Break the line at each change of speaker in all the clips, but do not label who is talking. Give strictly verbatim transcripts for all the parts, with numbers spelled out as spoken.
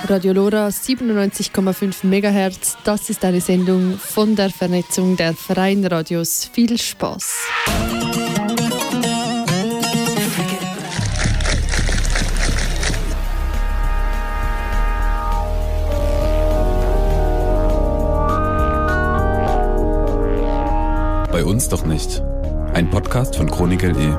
Radio Lora siebenundneunzig Komma fünf Megahertz. Das ist eine Sendung von der Vernetzung der freien Radios. Viel Spaß!
Bei uns doch nicht. Ein Podcast von Chronik L E.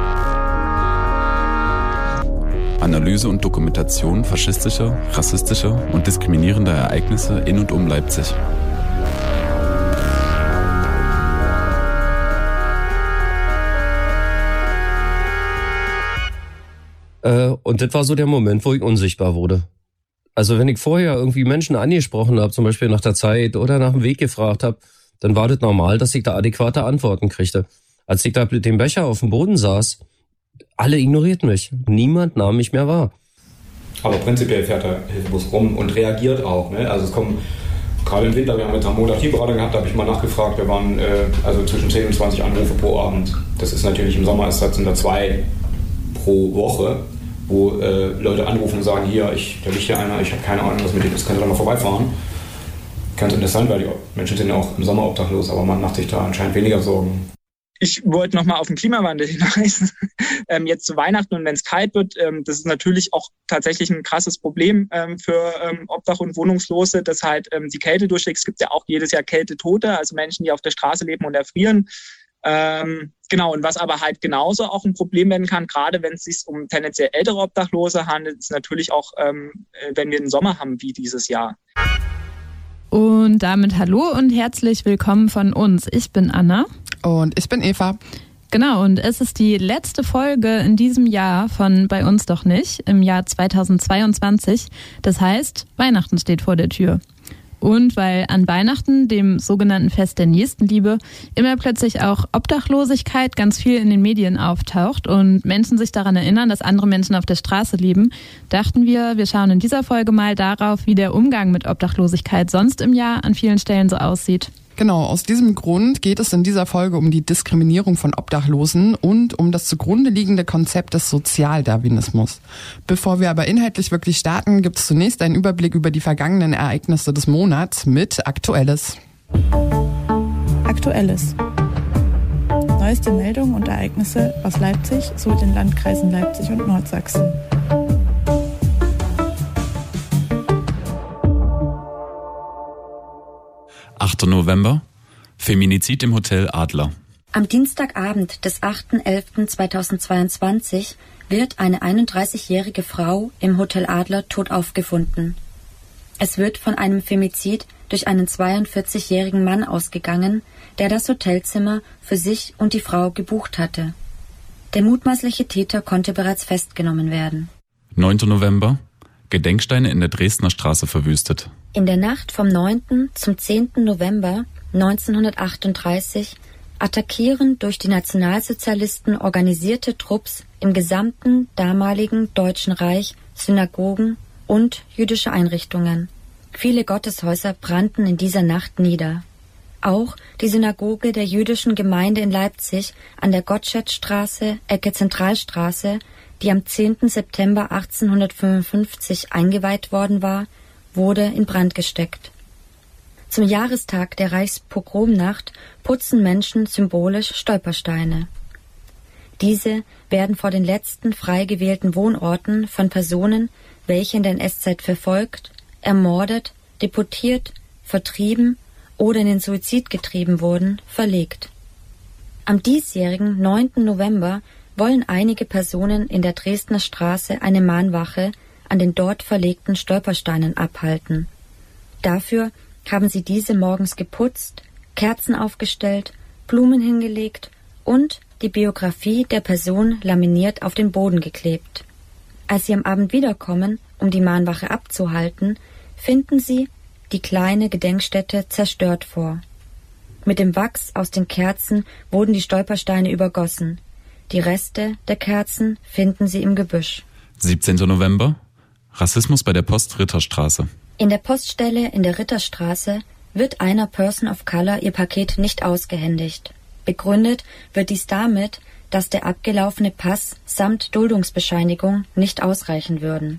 Analyse und Dokumentation faschistischer, rassistischer und diskriminierender Ereignisse in und um Leipzig.
Äh, und das war so der Moment, wo ich unsichtbar wurde. Also wenn ich vorher irgendwie Menschen angesprochen habe, zum Beispiel nach der Zeit oder nach dem Weg gefragt habe, dann war das normal, dass ich da adäquate Antworten kriegte. Als ich da mit dem Becher auf dem Boden saß, alle ignorierten mich. Niemand nahm mich mehr wahr.
Aber prinzipiell fährt der Hilfebus rum und reagiert auch. Ne? Also es kommen, gerade im Winter, wir haben jetzt am Montag die Beratung gehabt, da habe ich mal nachgefragt, da waren äh, also zwischen zehn und zwanzig Anrufe pro Abend. Das ist natürlich im Sommer, ist das sind da zwei pro Woche, wo äh, Leute anrufen und sagen, hier, ich, da liegt hier einer, ich habe keine Ahnung, was mit dem ist, kannst du da mal vorbeifahren? Ganz interessant, weil die Menschen sind ja auch im Sommer obdachlos, aber man macht sich da anscheinend weniger Sorgen.
Ich wollte nochmal auf den Klimawandel hinweisen. ähm, jetzt zu Weihnachten und wenn es kalt wird, ähm, das ist natürlich auch tatsächlich ein krasses Problem ähm, für ähm, Obdach- und Wohnungslose, dass halt ähm, die Kälte durchschlägt. Es gibt ja auch jedes Jahr Kältetote, also Menschen, die auf der Straße leben und erfrieren. Ähm, genau, und was aber halt genauso auch ein Problem werden kann, gerade wenn es sich um tendenziell ältere Obdachlose handelt, ist natürlich auch, ähm, wenn wir einen Sommer haben wie dieses Jahr.
Und damit hallo und herzlich willkommen von uns. Ich bin Anna.
Und ich bin Eva.
Genau, und es ist die letzte Folge in diesem Jahr von Bei uns doch nicht, im Jahr zweitausendzweiundzwanzig. Das heißt, Weihnachten steht vor der Tür. Und weil an Weihnachten, dem sogenannten Fest der Nächstenliebe, immer plötzlich auch Obdachlosigkeit ganz viel in den Medien auftaucht und Menschen sich daran erinnern, dass andere Menschen auf der Straße leben, dachten wir, wir schauen in dieser Folge mal darauf, wie der Umgang mit Obdachlosigkeit sonst im Jahr an vielen Stellen so aussieht.
Genau, aus diesem Grund geht es in dieser Folge um die Diskriminierung von Obdachlosen und um das zugrunde liegende Konzept des Sozialdarwinismus. Bevor wir aber inhaltlich wirklich starten, gibt es zunächst einen Überblick über die vergangenen Ereignisse des Monats mit Aktuelles.
Aktuelles. Neueste Meldungen und Ereignisse aus Leipzig sowie den Landkreisen Leipzig und Nordsachsen.
achter November. Feminizid im Hotel Adler.
Am Dienstagabend des achter elfter zweitausendzweiundzwanzig wird eine einunddreißigjährige Frau im Hotel Adler tot aufgefunden. Es wird von einem Femizid durch einen zweiundvierzigjährigen Mann ausgegangen, der das Hotelzimmer für sich und die Frau gebucht hatte. Der mutmaßliche Täter konnte bereits festgenommen werden.
neunter November. Gedenksteine in der Dresdner Straße verwüstet.
In der Nacht vom neunten zum zehnten November neunzehnhundertachtunddreißig attackieren durch die Nationalsozialisten organisierte Trupps im gesamten damaligen Deutschen Reich Synagogen und jüdische Einrichtungen. Viele Gotteshäuser brannten in dieser Nacht nieder. Auch die Synagoge der jüdischen Gemeinde in Leipzig an der Gottschedstraße, Ecke Zentralstraße, die am zehnten September achtzehnhundertfünfundfünfzig eingeweiht worden war, wurde in Brand gesteckt. Zum Jahrestag der Reichspogromnacht putzen Menschen symbolisch Stolpersteine. Diese werden vor den letzten frei gewählten Wohnorten von Personen, welche in der N S-Zeit verfolgt, ermordet, deportiert, vertrieben oder in den Suizid getrieben wurden, verlegt. Am diesjährigen neunten November wollen einige Personen in der Dresdner Straße eine Mahnwache an den dort verlegten Stolpersteinen abhalten. Dafür haben sie diese morgens geputzt, Kerzen aufgestellt, Blumen hingelegt und die Biografie der Person laminiert auf den Boden geklebt. Als sie am Abend wiederkommen, um die Mahnwache abzuhalten, finden sie die kleine Gedenkstätte zerstört vor. Mit dem Wachs aus den Kerzen wurden die Stolpersteine übergossen. Die Reste der Kerzen finden sie im Gebüsch.
siebzehnter November. Rassismus bei der Post Ritterstraße.
In der Poststelle in der Ritterstraße wird einer Person of Color ihr Paket nicht ausgehändigt. Begründet wird dies damit, dass der abgelaufene Pass samt Duldungsbescheinigung nicht ausreichen würden.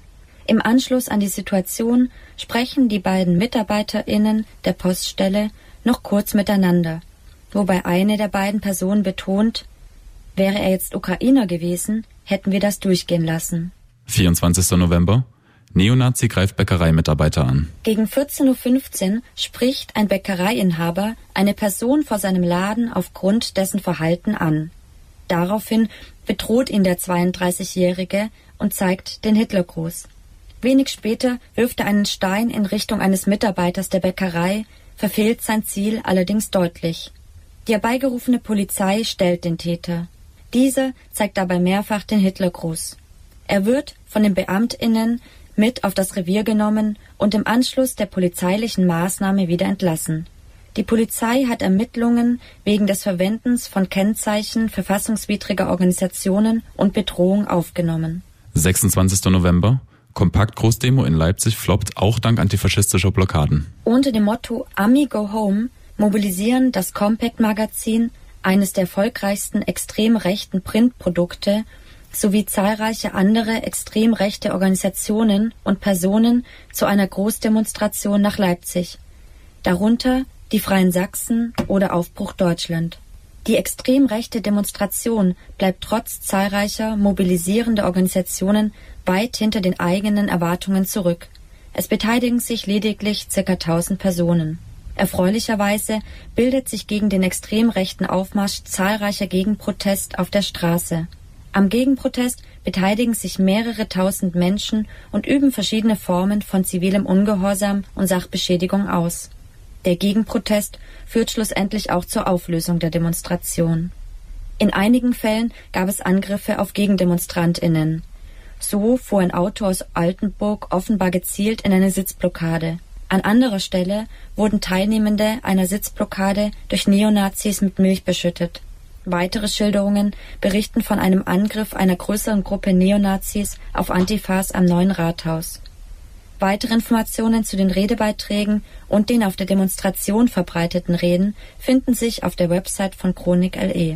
Im Anschluss an die Situation sprechen die beiden MitarbeiterInnen der Poststelle noch kurz miteinander, wobei eine der beiden Personen betont, wäre er jetzt Ukrainer gewesen, hätten wir das durchgehen lassen.
vierundzwanzigster November. Neonazi greift Bäckereimitarbeiter an.
Gegen vierzehn Uhr fünfzehn spricht ein Bäckereiinhaber eine Person vor seinem Laden aufgrund dessen Verhalten an. Daraufhin bedroht ihn der zweiunddreißigjährige und zeigt den Hitlergruß. Wenig später wirft er einen Stein in Richtung eines Mitarbeiters der Bäckerei, verfehlt sein Ziel allerdings deutlich. Die herbeigerufene Polizei stellt den Täter. Dieser zeigt dabei mehrfach den Hitlergruß. Er wird von den BeamtInnen mit auf das Revier genommen und im Anschluss der polizeilichen Maßnahme wieder entlassen. Die Polizei hat Ermittlungen wegen des Verwendens von Kennzeichen verfassungswidriger Organisationen und Bedrohung aufgenommen.
sechsundzwanzigster November. Kompakt-Großdemo in Leipzig floppt auch dank antifaschistischer Blockaden.
Unter dem Motto Ami Go Home mobilisieren das Compact-Magazin, eines der erfolgreichsten extrem rechten Printprodukte, sowie zahlreiche andere extrem rechte Organisationen und Personen zu einer Großdemonstration nach Leipzig, darunter die Freien Sachsen oder Aufbruch Deutschland. Die extrem rechte Demonstration bleibt trotz zahlreicher mobilisierender Organisationen weit hinter den eigenen Erwartungen zurück. Es beteiligen sich lediglich ca. tausend Personen. Erfreulicherweise bildet sich gegen den extrem rechten Aufmarsch zahlreicher Gegenprotest auf der Straße. Am Gegenprotest beteiligen sich mehrere tausend Menschen und üben verschiedene Formen von zivilem Ungehorsam und Sachbeschädigung aus. Der Gegenprotest führt schlussendlich auch zur Auflösung der Demonstration. In einigen Fällen gab es Angriffe auf GegendemonstrantInnen. So fuhr ein Auto aus Altenburg offenbar gezielt in eine Sitzblockade. An anderer Stelle wurden Teilnehmende einer Sitzblockade durch Neonazis mit Milch beschüttet. Weitere Schilderungen berichten von einem Angriff einer größeren Gruppe Neonazis auf Antifas am Neuen Rathaus. Weitere Informationen zu den Redebeiträgen und den auf der Demonstration verbreiteten Reden finden sich auf der Website von Chronik L E.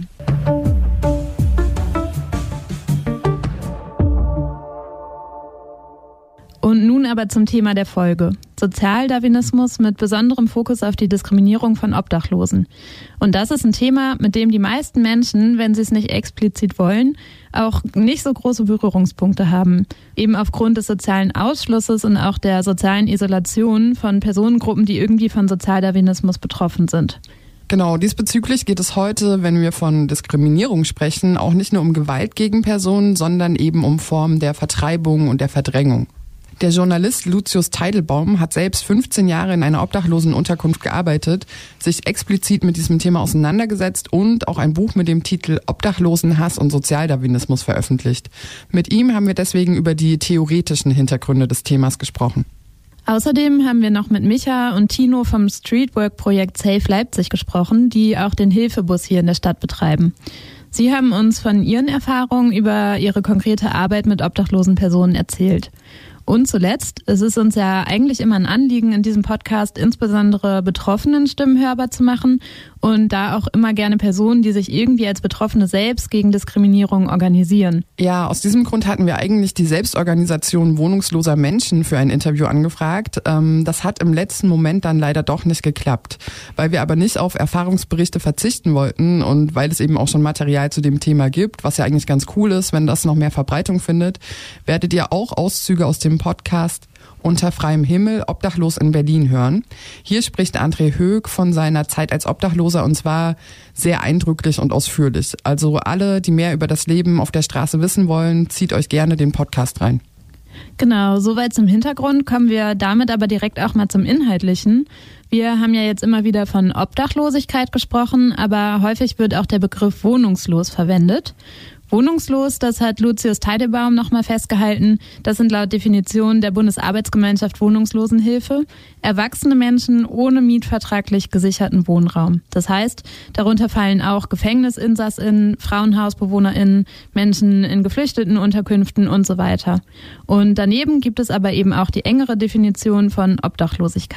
Und nun aber zum Thema der Folge. Sozialdarwinismus mit besonderem Fokus auf die Diskriminierung von Obdachlosen. Und das ist ein Thema, mit dem die meisten Menschen, wenn sie es nicht explizit wollen, auch nicht so große Berührungspunkte haben. Eben aufgrund des sozialen Ausschlusses und auch der sozialen Isolation von Personengruppen, die irgendwie von Sozialdarwinismus betroffen sind.
Genau, diesbezüglich geht es heute, wenn wir von Diskriminierung sprechen, auch nicht nur um Gewalt gegen Personen, sondern eben um Formen der Vertreibung und der Verdrängung. Der Journalist Lucius Teidelbaum hat selbst fünfzehn Jahre in einer Obdachlosenunterkunft gearbeitet, sich explizit mit diesem Thema auseinandergesetzt und auch ein Buch mit dem Titel Obdachlosenhass und Sozialdarwinismus veröffentlicht. Mit ihm haben wir deswegen über die theoretischen Hintergründe des Themas gesprochen.
Außerdem haben wir noch mit Micha und Tino vom Streetwork-Projekt Safe Leipzig gesprochen, die auch den Hilfebus hier in der Stadt betreiben. Sie haben uns von ihren Erfahrungen über ihre konkrete Arbeit mit obdachlosen Personen erzählt. Und zuletzt, es ist uns ja eigentlich immer ein Anliegen in diesem Podcast, insbesondere betroffenen Stimmen hörbar zu machen und da auch immer gerne Personen, die sich irgendwie als Betroffene selbst gegen Diskriminierung organisieren.
Ja, aus diesem Grund hatten wir eigentlich die Selbstorganisation wohnungsloser Menschen für ein Interview angefragt. Das hat im letzten Moment dann leider doch nicht geklappt, weil wir aber nicht auf Erfahrungsberichte verzichten wollten und weil es eben auch schon Material zu dem Thema gibt, was ja eigentlich ganz cool ist, wenn das noch mehr Verbreitung findet, werdet ihr auch Auszüge aus dem Podcast Unter freiem Himmel, obdachlos in Berlin hören. Hier spricht André Höck von seiner Zeit als Obdachloser und zwar sehr eindrücklich und ausführlich. Also alle, die mehr über das Leben auf der Straße wissen wollen, zieht euch gerne den Podcast rein.
Genau, soweit zum Hintergrund, kommen wir damit aber direkt auch mal zum Inhaltlichen. Wir haben ja jetzt immer wieder von Obdachlosigkeit gesprochen, aber häufig wird auch der Begriff wohnungslos verwendet. Wohnungslos, das hat Lucius Teidelbaum nochmal festgehalten, das sind laut Definition der Bundesarbeitsgemeinschaft Wohnungslosenhilfe erwachsene Menschen ohne mietvertraglich gesicherten Wohnraum. Das heißt, darunter fallen auch GefängnisinsassInnen, FrauenhausbewohnerInnen, Menschen in geflüchteten Unterkünften und so weiter. Und daneben gibt es aber eben auch die engere Definition von Obdachlosigkeit.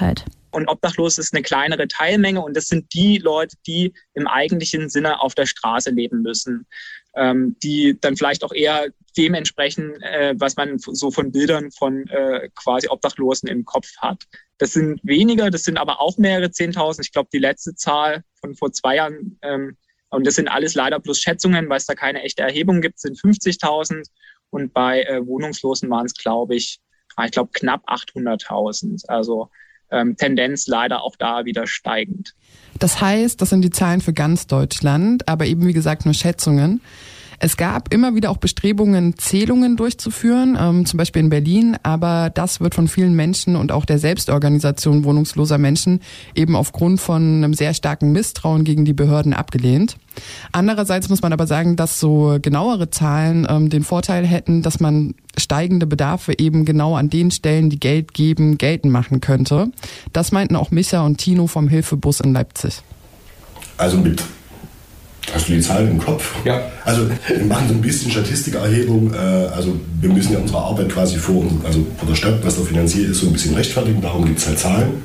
Und obdachlos ist eine kleinere Teilmenge und das sind die Leute, die im eigentlichen Sinne auf der Straße leben müssen, ähm, die dann vielleicht auch eher dementsprechend, äh, was man so von Bildern von äh, quasi Obdachlosen im Kopf hat. Das sind weniger, das sind aber auch mehrere Zehntausend. Ich glaube, die letzte Zahl von vor zwei Jahren, ähm, und das sind alles leider bloß Schätzungen, weil es da keine echte Erhebung gibt, sind fünfzigtausend und bei äh, Wohnungslosen waren es, glaube ich, ich glaube knapp achthunderttausend. Also Ähm, Tendenz leider auch da wieder steigend.
Das heißt, das sind die Zahlen für ganz Deutschland, aber eben wie gesagt nur Schätzungen. Es gab immer wieder auch Bestrebungen, Zählungen durchzuführen, ähm, zum Beispiel in Berlin, aber das wird von vielen Menschen und auch der Selbstorganisation wohnungsloser Menschen eben aufgrund von einem sehr starken Misstrauen gegen die Behörden abgelehnt. Andererseits muss man aber sagen, dass so genauere Zahlen ähm, den Vorteil hätten, dass man steigende Bedarfe eben genau an den Stellen, die Geld geben, geltend machen könnte. Das meinten auch Micha und Tino vom Hilfebus in Leipzig.
Also mit Hast du die Zahlen im Kopf?
Ja.
Also wir machen so ein bisschen Statistikerhebung. Also wir müssen ja unsere Arbeit quasi vor, also vor der Stadt, was da finanziert ist, so ein bisschen rechtfertigen. Darum gibt es halt Zahlen.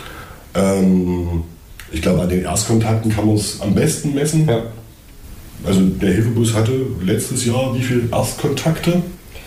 Ich glaube, an den Erstkontakten kann man es am besten messen.
Ja.
Also der Hilfebus hatte letztes Jahr wie viele Erstkontakte?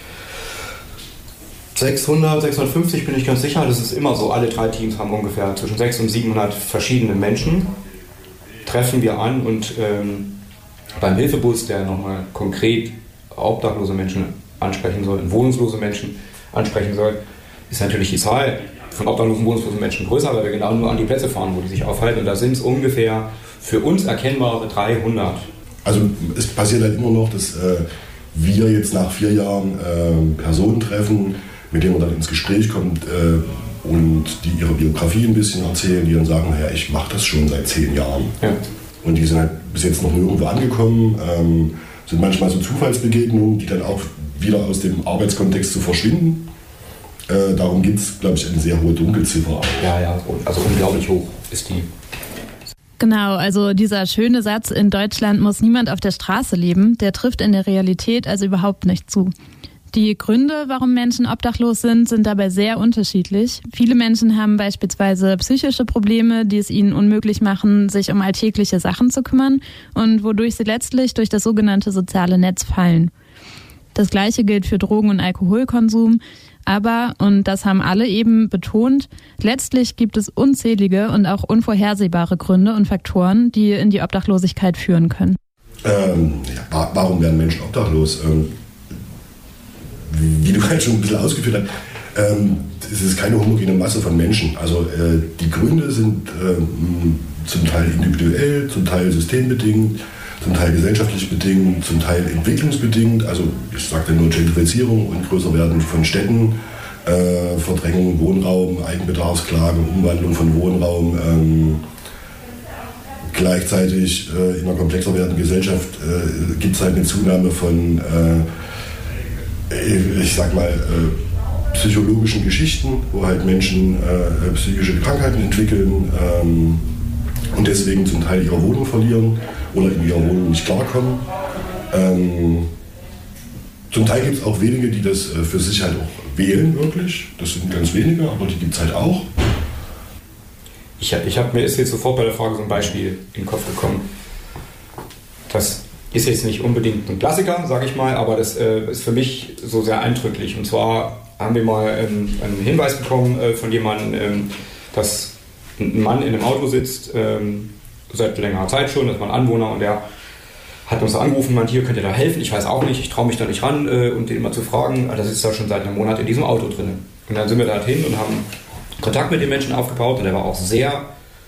sechshundert, sechshundertfünfzig bin ich ganz sicher. Das ist immer so. Alle drei Teams haben ungefähr zwischen sechshundert und siebenhundert verschiedene Menschen. Treffen wir an und ähm, beim Hilfebus, der nochmal konkret obdachlose Menschen ansprechen soll, wohnungslose Menschen ansprechen soll, ist natürlich die Zahl von obdachlosen, wohnungslosen Menschen größer, weil wir genau nur an die Plätze fahren, wo die sich aufhalten. Und da sind es ungefähr für uns erkennbare dreihundert.
Also es passiert halt immer noch, dass äh, wir jetzt nach vier Jahren äh, Personen treffen, mit denen man dann ins Gespräch kommt äh, und die ihre Biografie ein bisschen erzählen, die dann sagen, naja, ich mache das schon seit zehn Jahren.
Ja.
Und die sind halt bis jetzt noch nirgendwo angekommen, ähm, sind manchmal so Zufallsbegegnungen, die dann auch wieder aus dem Arbeitskontext zu verschwinden. Äh, darum gibt es, glaube ich, eine sehr hohe Dunkelziffer.
Ja, ja, also unglaublich hoch ist die.
Genau, also dieser schöne Satz, in Deutschland muss niemand auf der Straße leben, der trifft in der Realität also überhaupt nicht zu. Die Gründe, warum Menschen obdachlos sind, sind dabei sehr unterschiedlich. Viele Menschen haben beispielsweise psychische Probleme, die es ihnen unmöglich machen, sich um alltägliche Sachen zu kümmern und wodurch sie letztlich durch das sogenannte soziale Netz fallen. Das Gleiche gilt für Drogen- und Alkoholkonsum. Aber, und das haben alle eben betont, letztlich gibt es unzählige und auch unvorhersehbare Gründe und Faktoren, die in die Obdachlosigkeit führen können.
Ähm, ja, warum werden Menschen obdachlos? Ähm, wie du gerade schon ein bisschen ausgeführt hast, ähm, es ist keine homogene Masse von Menschen. Also äh, die Gründe sind ähm, zum Teil individuell, zum Teil systembedingt, zum Teil gesellschaftlich bedingt, zum Teil entwicklungsbedingt. Also ich sagte nur Gentrifizierung und Größerwerden von Städten, äh, Verdrängung, Wohnraum, Eigenbedarfsklage, Umwandlung von Wohnraum. Ähm, gleichzeitig äh, in einer komplexer werdenden Gesellschaft äh, gibt es halt eine Zunahme von äh, ich sag mal, äh, psychologischen Geschichten, wo halt Menschen äh, psychische Krankheiten entwickeln ähm, und deswegen zum Teil ihre Wohnung verlieren oder in ihrer Wohnung nicht klarkommen. Ähm, zum Teil gibt es auch wenige, die das äh, für sich halt auch wählen, wirklich. Das sind ganz wenige, aber die gibt es halt auch.
Ich, ich hab, mir ist jetzt sofort bei der Frage so ein Beispiel in den Kopf gekommen. Das ist jetzt nicht unbedingt ein Klassiker, sage ich mal, aber das äh, ist für mich so sehr eindrücklich. Und zwar haben wir mal ähm, einen Hinweis bekommen äh, von jemandem, ähm, dass ein Mann in einem Auto sitzt, ähm, seit längerer Zeit schon, das war ein Anwohner und der hat uns angerufen, meint, hier könnt ihr da helfen, ich weiß auch nicht, ich traue mich da nicht ran äh, und den mal zu fragen, da sitzt er schon seit einem Monat in diesem Auto drin. Und dann sind wir da hin und haben Kontakt mit den Menschen aufgebaut und der war auch sehr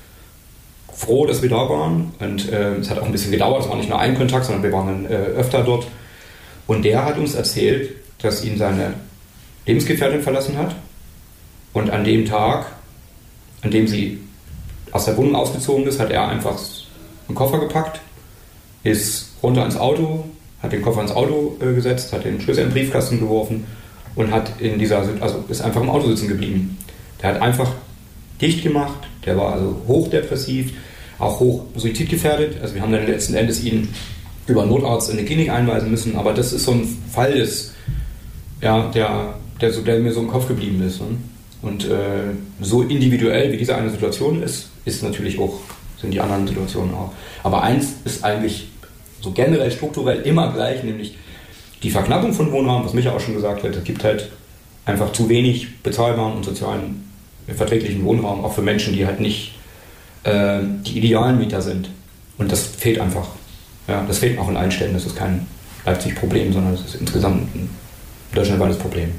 froh, dass wir da waren und äh, es hat auch ein bisschen gedauert, es war nicht nur ein Kontakt, sondern wir waren dann äh, öfter dort und der hat uns erzählt, dass ihn seine Lebensgefährtin verlassen hat und an dem Tag, an dem sie aus der Wohnung ausgezogen ist, hat er einfach einen Koffer gepackt, ist runter ins Auto, hat den Koffer ins Auto äh, gesetzt, hat den Schlüssel in den Briefkasten geworfen und hat in dieser, also ist einfach im Auto sitzen geblieben. Der hat einfach dicht gemacht, der war also hochdepressiv, auch hoch suizidgefährdet. Also wir haben dann letzten Endes ihn über einen Notarzt in eine Klinik einweisen müssen, aber das ist so ein Fall, des, ja, der, der, so, der mir so im Kopf geblieben ist. Ne? Und äh, so individuell wie diese eine Situation ist, ist natürlich auch, sind die anderen Situationen auch. Aber eins ist eigentlich so generell strukturell immer gleich, nämlich die Verknappung von Wohnraum, was Micha auch schon gesagt hat. Es gibt halt einfach zu wenig bezahlbaren und sozialen verträglichen Wohnraum, auch für Menschen, die halt nicht äh, die idealen Mieter sind. Und das fehlt einfach. Ja, das fehlt auch in allen Städten. Das ist kein Leipzig-Problem, sondern es ist insgesamt ein deutschlandweites Problem.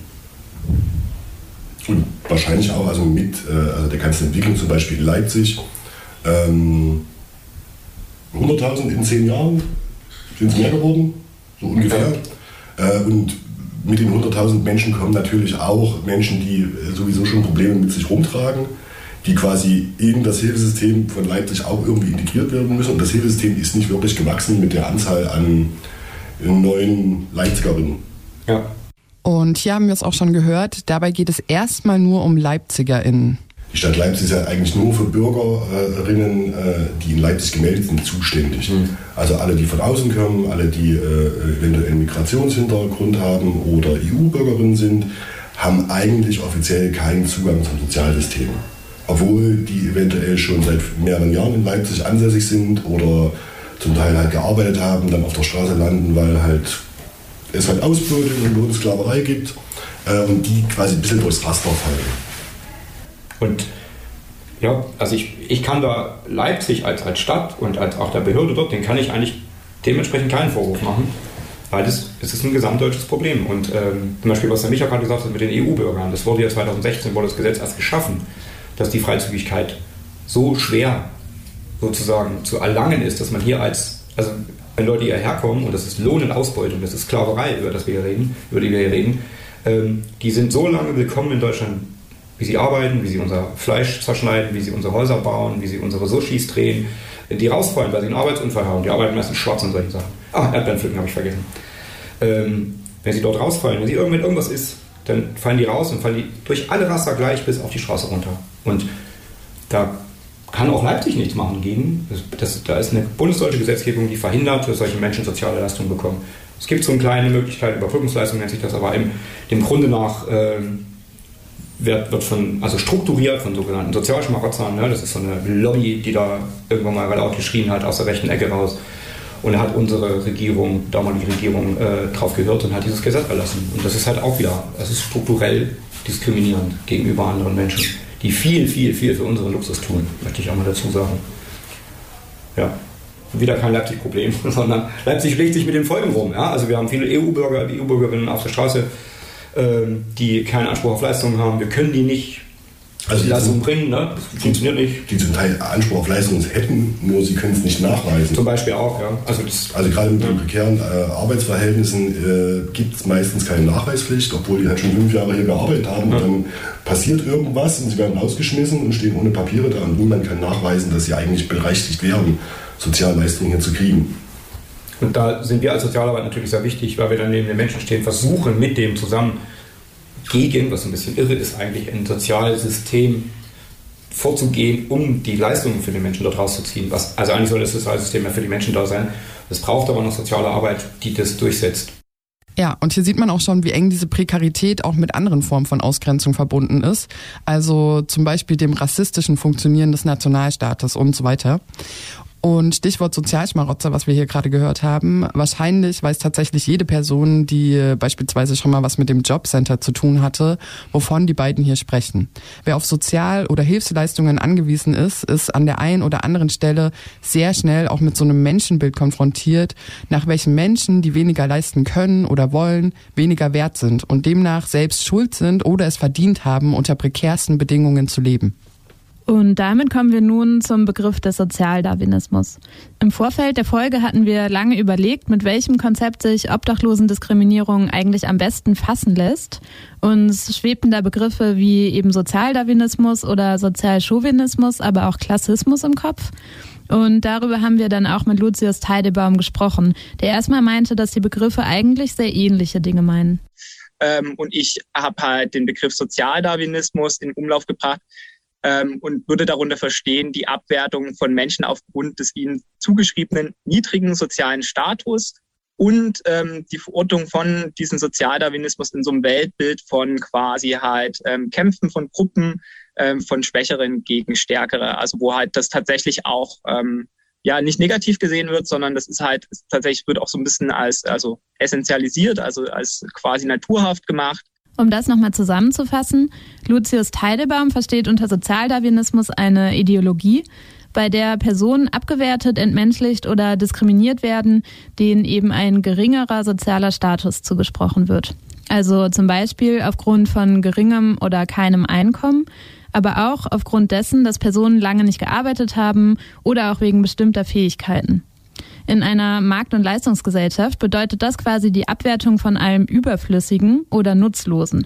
Und wahrscheinlich auch also mit äh, also der ganzen Entwicklung, zum Beispiel in Leipzig, ähm, hunderttausend in zehn Jahren sind es mehr geworden, so ungefähr. Äh, und mit den hunderttausend Menschen kommen natürlich auch Menschen, die sowieso schon Probleme mit sich rumtragen, die quasi in das Hilfesystem von Leipzig auch irgendwie integriert werden müssen. Und das Hilfesystem ist nicht wirklich gewachsen mit der Anzahl an neuen Leipzigerinnen.
Ja.
Und hier haben wir es auch schon gehört, dabei geht es erstmal nur um LeipzigerInnen.
Die Stadt Leipzig ist ja eigentlich nur für Bürgerinnen, die in Leipzig gemeldet sind, zuständig. Mhm. Also alle, die von außen kommen, alle, die eventuell einen Migrationshintergrund haben oder E U-Bürgerinnen sind, haben eigentlich offiziell keinen Zugang zum Sozialsystem. Obwohl die eventuell schon seit mehreren Jahren in Leipzig ansässig sind oder zum Teil halt gearbeitet haben, dann auf der Straße landen, weil halt es halt Ausbeutung und Lohnsklaverei gibt und die quasi ein bisschen durchs Raster fallen.
Und ja, also ich, ich kann da Leipzig als, als Stadt und als auch der Behörde dort, den kann ich eigentlich dementsprechend keinen Vorwurf machen, weil das, es ist ein gesamtdeutsches Problem. Und ähm, zum Beispiel, was der Micha gerade gesagt hat mit den E U-Bürgern, das wurde ja zweitausendsechzehn, wurde das Gesetz erst geschaffen, dass die Freizügigkeit so schwer sozusagen zu erlangen ist, dass man hier als, also wenn Leute hierher kommen, und das ist Lohn und Ausbeutung, das ist Sklaverei, über das wir hier reden, über die wir hier reden, ähm, die sind so lange willkommen in Deutschland, wie sie arbeiten, wie sie unser Fleisch zerschneiden, wie sie unsere Häuser bauen, wie sie unsere Sushis drehen, die rausfallen, weil sie einen Arbeitsunfall haben. Die arbeiten meistens schwarz und solche Sachen. Ah, Erdbeeren pflücken habe ich vergessen. Ähm, wenn sie dort rausfallen, wenn sie irgendwann irgendwas ist, dann fallen die raus und fallen die durch alle Raster gleich bis auf die Straße runter. Und da kann auch Leipzig nichts machen gegen. Das, das, da ist eine bundesdeutsche Gesetzgebung, die verhindert, dass solche Menschen soziale Leistungen bekommen. Es gibt so eine kleine Möglichkeit, Überbrückungsleistung nennt sich das, aber im, dem Grunde nach ähm, wird, wird von, also strukturiert von sogenannten Sozialschmarotzern. Ne? Das ist so eine Lobby, die da irgendwann mal laut geschrien hat aus der rechten Ecke raus. Und da hat unsere Regierung, damalige Regierung, äh, drauf gehört und hat dieses Gesetz erlassen. Und das ist halt auch wieder, das ist strukturell diskriminierend gegenüber anderen Menschen, die viel, viel, viel für unseren Luxus tun, möchte ich auch mal dazu sagen. Ja, wieder kein Leipzig-Problem, sondern Leipzig schlägt sich mit den Folgen rum. Ja? Also wir haben viele E U-Bürger, E U-Bürgerinnen auf der Straße, ähm, die keinen Anspruch auf Leistungen haben. Wir können die nicht also die Leistungen bringen, ne? Das funktioniert nicht.
Die zum Teil Anspruch auf Leistungen hätten, nur sie können es nicht nachweisen.
Zum Beispiel auch, ja. Also, das,
also gerade mit den prekären äh, Arbeitsverhältnissen äh, gibt es meistens keine Nachweispflicht, obwohl die halt schon fünf Jahre hier gearbeitet haben. Ja. Und dann passiert irgendwas und sie werden rausgeschmissen und stehen ohne Papiere da und niemand kann nachweisen, dass sie eigentlich berechtigt wären, Sozialleistungen hier zu kriegen.
Und da sind wir als Sozialarbeit natürlich sehr wichtig, weil wir dann neben den Menschen stehen, versuchen mit dem zusammen gegen, was ein bisschen irre ist eigentlich, ein Sozialsystem vorzugehen, um die Leistungen für die Menschen dort rauszuziehen. Was, also eigentlich soll das Sozialsystem ja für die Menschen da sein. Es braucht aber noch soziale Arbeit, die das durchsetzt.
Ja, und hier sieht man auch schon, wie eng diese Prekarität auch mit anderen Formen von Ausgrenzung verbunden ist. Also zum Beispiel dem rassistischen Funktionieren des Nationalstaates und so weiter. Und Stichwort Sozialschmarotzer, was wir hier gerade gehört haben, wahrscheinlich weiß tatsächlich jede Person, die beispielsweise schon mal was mit dem Jobcenter zu tun hatte, wovon die beiden hier sprechen. Wer auf Sozial- oder Hilfsleistungen angewiesen ist, ist an der einen oder anderen Stelle sehr schnell auch mit so einem Menschenbild konfrontiert, nach welchen Menschen, die weniger leisten können oder wollen, weniger wert sind und demnach selbst schuld sind oder es verdient haben, unter prekärsten Bedingungen zu leben.
Und damit kommen wir nun zum Begriff des Sozialdarwinismus. Im Vorfeld der Folge hatten wir lange überlegt, mit welchem Konzept sich Obdachlosendiskriminierung eigentlich am besten fassen lässt. Uns schwebten da Begriffe wie eben Sozialdarwinismus oder Sozialchauvinismus, aber auch Klassismus im Kopf. Und darüber haben wir dann auch mit Lucius Teidebaum gesprochen, der erstmal meinte, dass die Begriffe eigentlich sehr ähnliche Dinge meinen.
Ähm, und ich habe halt den Begriff Sozialdarwinismus in Umlauf gebracht, Ähm, und würde darunter verstehen, die Abwertung von Menschen aufgrund des ihnen zugeschriebenen niedrigen sozialen Status und ähm, die Verortung von diesem Sozialdarwinismus in so einem Weltbild von quasi halt ähm, Kämpfen von Gruppen, ähm, von Schwächeren gegen Stärkere, also wo halt das tatsächlich auch ähm, ja nicht negativ gesehen wird, sondern das ist halt ist tatsächlich wird auch so ein bisschen als also essentialisiert, also als quasi naturhaft gemacht.
Um das nochmal zusammenzufassen, Lucius Teitelbaum versteht unter Sozialdarwinismus eine Ideologie, bei der Personen abgewertet, entmenschlicht oder diskriminiert werden, denen eben ein geringerer sozialer Status zugesprochen wird. Also zum Beispiel aufgrund von geringem oder keinem Einkommen, aber auch aufgrund dessen, dass Personen lange nicht gearbeitet haben oder auch wegen bestimmter Fähigkeiten. In einer Markt- und Leistungsgesellschaft bedeutet das quasi die Abwertung von allem Überflüssigen oder Nutzlosen.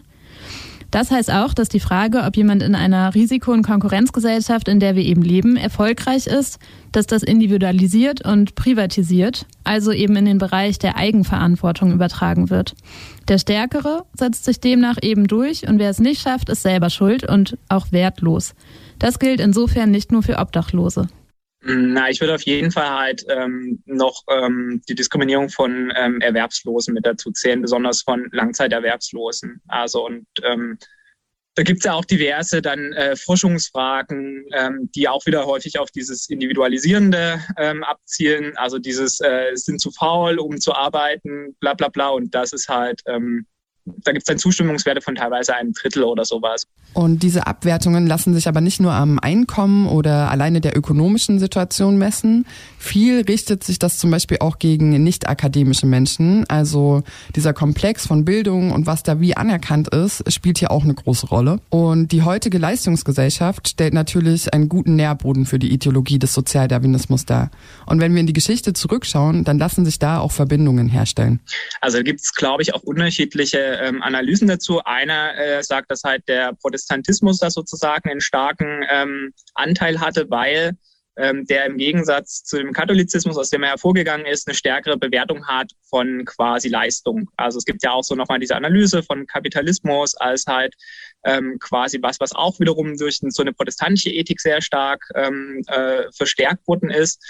Das heißt auch, dass die Frage, ob jemand in einer Risiko- und Konkurrenzgesellschaft, in der wir eben leben, erfolgreich ist, dass das individualisiert und privatisiert, also eben in den Bereich der Eigenverantwortung übertragen wird. Der Stärkere setzt sich demnach eben durch und wer es nicht schafft, ist selber schuld und auch wertlos. Das gilt insofern nicht nur für Obdachlose.
Na, ich würde auf jeden Fall halt ähm, noch ähm, die Diskriminierung von ähm, Erwerbslosen mit dazu zählen, besonders von Langzeiterwerbslosen. Also und ähm, da gibt's ja auch diverse dann äh, Forschungsfragen, ähm, die auch wieder häufig auf dieses Individualisierende ähm, abzielen. Also dieses äh, sind zu faul, um zu arbeiten, bla bla bla. Und das ist halt ähm, da gibt es dann Zustimmungswerte von teilweise einem Drittel oder sowas.
Und diese Abwertungen lassen sich aber nicht nur am Einkommen oder alleine der ökonomischen Situation messen. Viel richtet sich das zum Beispiel auch gegen nicht-akademische Menschen. Also dieser Komplex von Bildung und was da wie anerkannt ist, spielt hier auch eine große Rolle. Und die heutige Leistungsgesellschaft stellt natürlich einen guten Nährboden für die Ideologie des Sozialdarwinismus dar. Und wenn wir in die Geschichte zurückschauen, dann lassen sich da auch Verbindungen herstellen.
Also da gibt es, glaube ich, auch unterschiedliche ähm, Analysen dazu. Einer äh, sagt, dass halt der Protestantismus da sozusagen einen starken ähm, Anteil hatte, weil ähm, der im Gegensatz zu dem Katholizismus, aus dem er hervorgegangen ist, eine stärkere Bewertung hat von quasi Leistung. Also es gibt ja auch so nochmal diese Analyse von Kapitalismus als halt ähm, quasi was, was auch wiederum durch so eine protestantische Ethik sehr stark ähm, äh, verstärkt worden ist.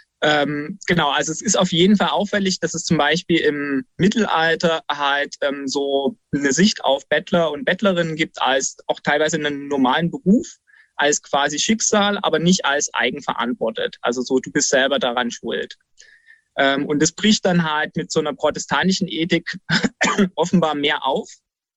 Ähm, genau, also es ist auf jeden Fall auffällig, dass es zum Beispiel im Mittelalter halt ähm, so eine Sicht auf Bettler und Bettlerinnen gibt als auch teilweise einen normalen Beruf, als quasi Schicksal, aber nicht als eigenverantwortet. Also so, du bist selber daran schuld. Ähm, und das bricht dann halt mit so einer protestantischen Ethik offenbar mehr auf.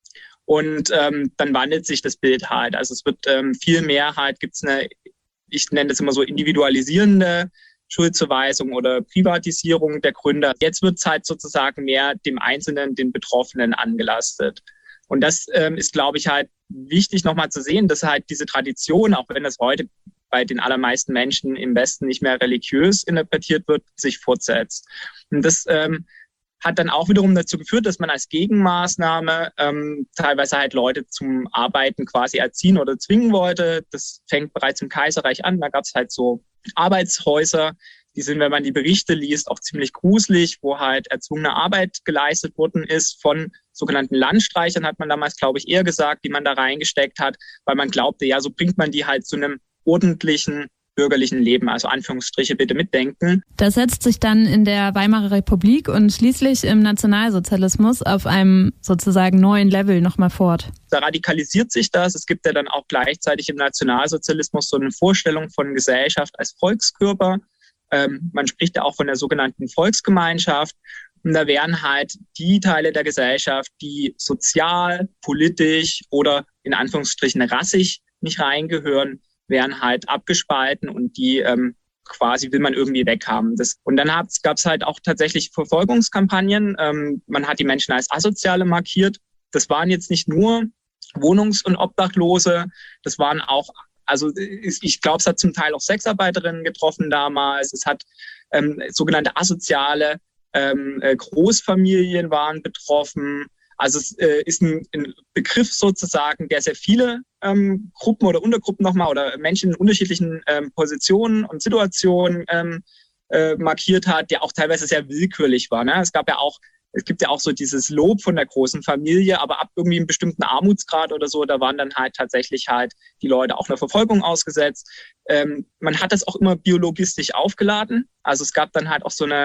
Und ähm, dann wandelt sich das Bild halt. Also es wird ähm, viel mehr halt, gibt es eine, ich nenne das immer so individualisierende Schuldzuweisung oder Privatisierung der Gründer. Jetzt wird es halt sozusagen mehr dem Einzelnen, den Betroffenen angelastet. Und das ähm, ist, glaube ich, halt wichtig nochmal zu sehen, dass halt diese Tradition, auch wenn das heute bei den allermeisten Menschen im Westen nicht mehr religiös interpretiert wird, sich fortsetzt. Und das ähm, hat dann auch wiederum dazu geführt, dass man als Gegenmaßnahme ähm, teilweise halt Leute zum Arbeiten quasi erziehen oder zwingen wollte. Das fängt bereits im Kaiserreich an. Da gab es halt so Arbeitshäuser, die sind, wenn man die Berichte liest, auch ziemlich gruselig, wo halt erzwungene Arbeit geleistet worden ist von sogenannten Landstreichern, hat man damals, glaube ich, eher gesagt, die man da reingesteckt hat, weil man glaubte, ja, so bringt man die halt zu einem ordentlichen bürgerlichen Leben, also Anführungsstriche bitte mitdenken.
Das setzt sich dann in der Weimarer Republik und schließlich im Nationalsozialismus auf einem sozusagen neuen Level nochmal fort.
Da radikalisiert sich das. Es gibt ja dann auch gleichzeitig im Nationalsozialismus so eine Vorstellung von Gesellschaft als Volkskörper. Ähm, man spricht ja auch von der sogenannten Volksgemeinschaft. Und da werden halt die Teile der Gesellschaft, die sozial, politisch oder in Anführungsstrichen rassig nicht reingehören, werden halt abgespalten und die ähm, quasi will man irgendwie weghaben. Das, und dann gab es halt auch tatsächlich Verfolgungskampagnen. Ähm, man hat die Menschen als Asoziale markiert. Das waren jetzt nicht nur Wohnungs- und Obdachlose, das waren auch, also ich glaube, es hat zum Teil auch Sexarbeiterinnen getroffen damals. Es hat ähm, sogenannte asoziale ähm, Großfamilien waren betroffen. Also es äh, ist ein, ein Begriff sozusagen, der sehr viele ähm, Gruppen oder Untergruppen nochmal oder Menschen in unterschiedlichen ähm, Positionen und Situationen ähm, äh, markiert hat, der auch teilweise sehr willkürlich war. Ne? Es gab ja auch, es gibt ja auch so dieses Lob von der großen Familie, aber ab irgendwie einem bestimmten Armutsgrad oder so, da waren dann halt tatsächlich halt die Leute auch einer Verfolgung ausgesetzt. Ähm, man hat das auch immer biologistisch aufgeladen. Also es gab dann halt auch so eine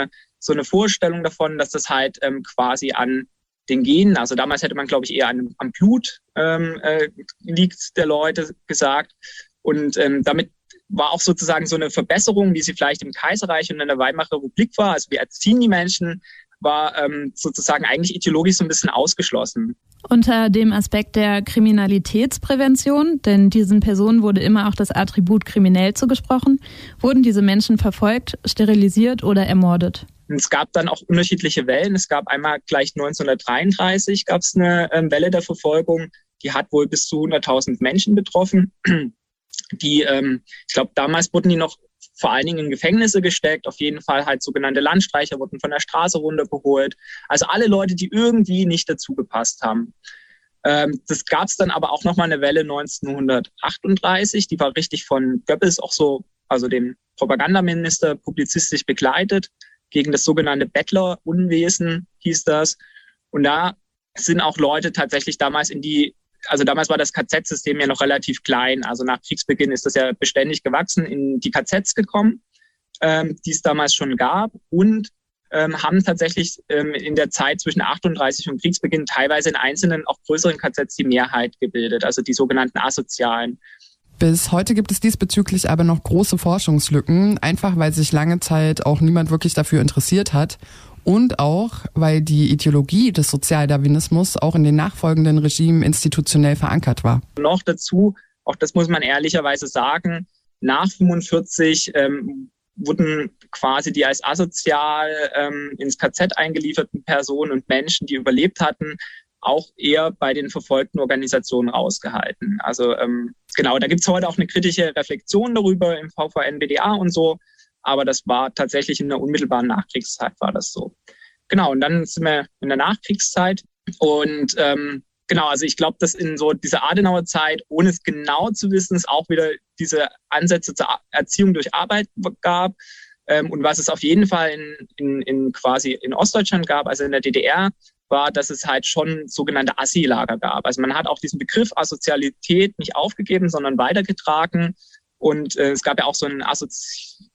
so eine Vorstellung davon, dass das halt ähm, quasi an den Genen, also damals hätte man, glaube ich, eher an, am Blut ähm, äh, liegt der Leute gesagt. Und ähm, damit war auch sozusagen so eine Verbesserung, wie sie vielleicht im Kaiserreich und in der Weimarer Republik war. Also wir erziehen die Menschen, war ähm, sozusagen eigentlich ideologisch so ein bisschen ausgeschlossen.
Unter dem Aspekt der Kriminalitätsprävention, denn diesen Personen wurde immer auch das Attribut kriminell zugesprochen, wurden diese Menschen verfolgt, sterilisiert oder ermordet.
Es gab dann auch unterschiedliche Wellen. Es gab einmal gleich neunzehnhundertdreiunddreißig gab es eine ähm, Welle der Verfolgung, die hat wohl bis zu hunderttausend Menschen betroffen. Die, ähm, ich glaube, damals wurden die noch vor allen Dingen in Gefängnisse gesteckt. Auf jeden Fall halt sogenannte Landstreicher wurden von der Straße runtergeholt. Also alle Leute, die irgendwie nicht dazu gepasst haben. Ähm, das gab es dann aber auch nochmal eine Welle neunzehnhundertachtunddreißig. Die war richtig von Goebbels auch so, also dem Propagandaminister, publizistisch begleitet. Gegen das sogenannte Bettlerunwesen hieß das. Und da sind auch Leute tatsächlich damals in die, also damals war das K Z-System ja noch relativ klein. Also nach Kriegsbeginn ist das ja beständig gewachsen, in die K Zs gekommen, ähm, die es damals schon gab. Und ähm, haben tatsächlich ähm, in der Zeit zwischen achtunddreißig und Kriegsbeginn teilweise in einzelnen, auch größeren K Zs die Mehrheit gebildet, also die sogenannten Asozialen.
Bis heute gibt es diesbezüglich aber noch große Forschungslücken, einfach weil sich lange Zeit auch niemand wirklich dafür interessiert hat und auch, weil die Ideologie des Sozialdarwinismus auch in den nachfolgenden Regimen institutionell verankert war.
Noch dazu, auch das muss man ehrlicherweise sagen, nach fünfundvierzig ähm, wurden quasi die als asozial ähm, ins K Z eingelieferten Personen und Menschen, die überlebt hatten, auch eher bei den verfolgten Organisationen rausgehalten. Also ähm, genau, da gibt's heute auch eine kritische Reflexion darüber im V V N B D A und so, aber das war tatsächlich in der unmittelbaren Nachkriegszeit war das so. Genau, und dann sind wir in der Nachkriegszeit und ähm, genau, also ich glaube, dass in so dieser Adenauer Zeit, ohne es genau zu wissen, es auch wieder diese Ansätze zur Erziehung durch Arbeit gab. Ähm, und was es auf jeden Fall in, in, in quasi in Ostdeutschland gab, also in der D D R, war, dass es halt schon sogenannte Assi-Lager gab. Also man hat auch diesen Begriff Asozialität nicht aufgegeben, sondern weitergetragen. Und äh, es gab ja auch so einen Assozi-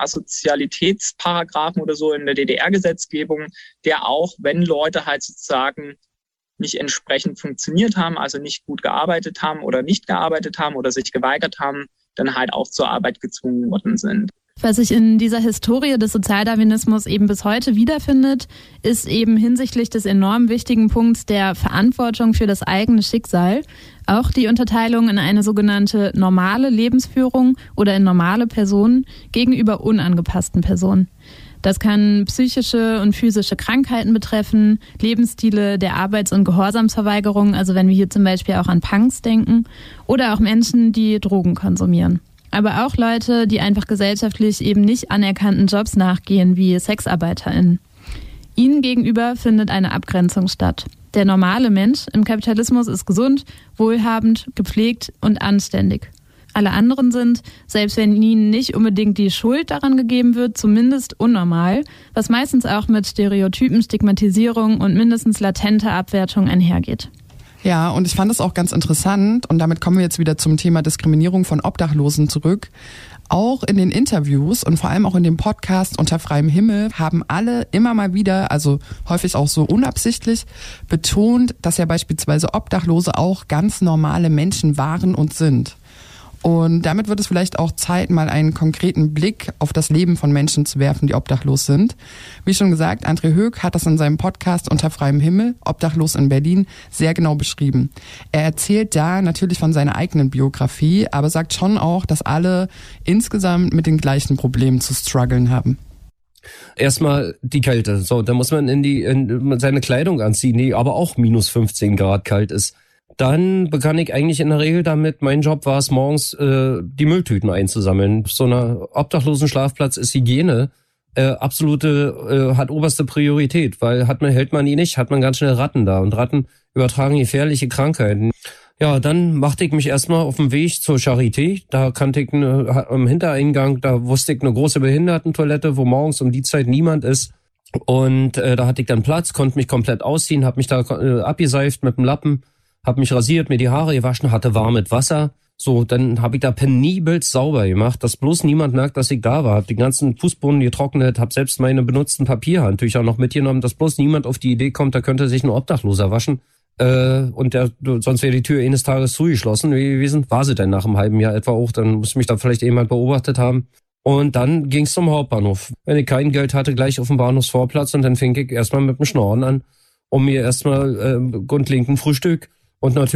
Asozialitätsparagraphen oder so in der D D R-Gesetzgebung, der auch, wenn Leute halt sozusagen nicht entsprechend funktioniert haben, also nicht gut gearbeitet haben oder nicht gearbeitet haben oder sich geweigert haben, dann halt auch zur Arbeit gezwungen worden sind.
Was sich in dieser Historie des Sozialdarwinismus eben bis heute wiederfindet, ist eben hinsichtlich des enorm wichtigen Punkts der Verantwortung für das eigene Schicksal auch die Unterteilung in eine sogenannte normale Lebensführung oder in normale Personen gegenüber unangepassten Personen. Das kann psychische und physische Krankheiten betreffen, Lebensstile der Arbeits- und Gehorsamsverweigerung, also wenn wir hier zum Beispiel auch an Punks denken, oder auch Menschen, die Drogen konsumieren. Aber auch Leute, die einfach gesellschaftlich eben nicht anerkannten Jobs nachgehen, wie SexarbeiterInnen. Ihnen gegenüber findet eine Abgrenzung statt. Der normale Mensch im Kapitalismus ist gesund, wohlhabend, gepflegt und anständig. Alle anderen sind, selbst wenn ihnen nicht unbedingt die Schuld daran gegeben wird, zumindest unnormal, was meistens auch mit Stereotypen, Stigmatisierung und mindestens latenter Abwertung einhergeht.
Ja, und ich fand es auch ganz interessant, und damit kommen wir jetzt wieder zum Thema Diskriminierung von Obdachlosen zurück. Auch in den Interviews und vor allem auch in dem Podcast Unter freiem Himmel haben alle immer mal wieder, also häufig auch so unabsichtlich, betont, dass ja beispielsweise Obdachlose auch ganz normale Menschen waren und sind. Und damit wird es vielleicht auch Zeit, mal einen konkreten Blick auf das Leben von Menschen zu werfen, die obdachlos sind. Wie schon gesagt, André Höck hat das in seinem Podcast Unter freiem Himmel, Obdachlos in Berlin, sehr genau beschrieben. Er erzählt da natürlich von seiner eigenen Biografie, aber sagt schon auch, dass alle insgesamt mit den gleichen Problemen zu strugglen haben.
Erstmal die Kälte. So, da muss man in die in seine Kleidung anziehen, die aber auch minus fünfzehn Grad kalt ist. Dann begann ich eigentlich in der Regel damit, mein Job war es morgens, äh, die Mülltüten einzusammeln. So einer obdachlosen Schlafplatz ist Hygiene äh, absolute, äh, hat oberste Priorität, weil hat man, hält man die nicht, hat man ganz schnell Ratten da und Ratten übertragen gefährliche Krankheiten. Ja, dann machte ich mich erstmal auf den Weg zur Charité. Da kannte ich eine, am Hintereingang, da wusste ich eine große Behindertentoilette, wo morgens um die Zeit niemand ist. Und äh, da hatte ich dann Platz, konnte mich komplett ausziehen, habe mich da äh, abgeseift mit dem Lappen. Hab mich rasiert, mir die Haare gewaschen, hatte warmes Wasser. So, dann habe ich da penibel sauber gemacht, dass bloß niemand merkt, dass ich da war. Hab die ganzen Fußboden getrocknet, hab selbst meine benutzten Papierhandtücher noch mitgenommen, dass bloß niemand auf die Idee kommt, da könnte sich ein Obdachloser waschen. Äh, und der, sonst wäre die Tür eines Tages zugeschlossen gewesen. War sie denn nach einem halben Jahr etwa auch, dann muss mich da vielleicht jemand beobachtet haben. Und dann ging's zum Hauptbahnhof. Wenn ich kein Geld hatte, gleich auf dem Bahnhofsvorplatz und dann fing ich erstmal mit dem Schnorren an, um mir erstmal äh, grundlegend ein Frühstück und natürlich